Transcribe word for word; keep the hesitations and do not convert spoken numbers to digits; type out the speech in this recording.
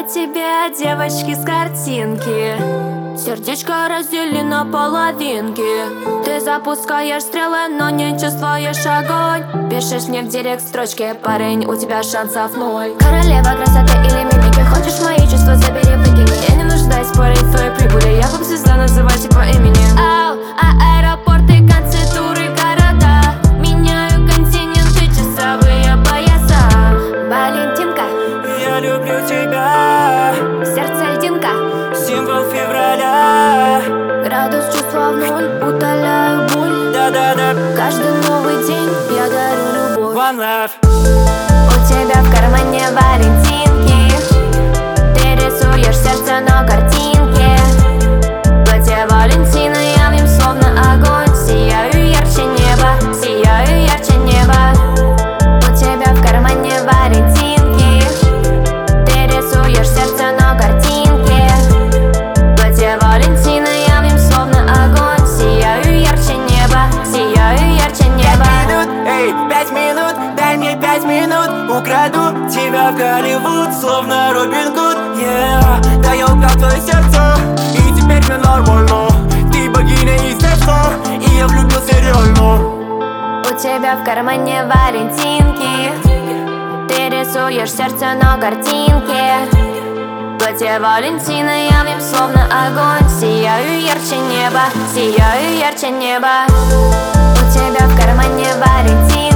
Я тебе, девочки с картинки. Сердечко разделено половинки. Ты запускаешь стрелы, но не чувствуешь огонь. Пишешь мне в директ строчки: парень, у тебя шансов ноль. Королева красоты или мимики, хочешь мои чувства, забери, выкини. Я не нуждаюсь спорить в твоей прибыли. Я поп-звезда, называйте по имени. Ау, а аэропорты, концы, туры, города. Меняю континенты, часовые пояса. Валентинка, я люблю тебя. Сердце льдинка, символ февраля. Градус чувства в ноль, утоляю боль. Да-да-да. Каждый новый день я дарю любовь. One love. У тебя в кармане валентинки. Ты рисуешь сердце на картинке. Платье Валентина, я в нем словно огонь. Сияю ярче неба, сияю ярче неба. У тебя в кармане валентинки. Ты рисуешь сердце на картинке. Платье Валентина, я в нем словно огонь. Сияю ярче неба, сияю ярче неба. Пять минут, эй, пять минут, дай мне пять минут. Украду тебя в Голливуд, словно Робин Гуд. Yeah, да я украл твое сердце, и теперь все нормально. Ты богиня из детства, и я влюбился реально. У тебя в кармане валентинки. Ты рисуешь сердце на картинке. Платье Валентина, я в нем словно огонь. Сияю ярче неба, сияю ярче неба. У тебя в кармане валентинки.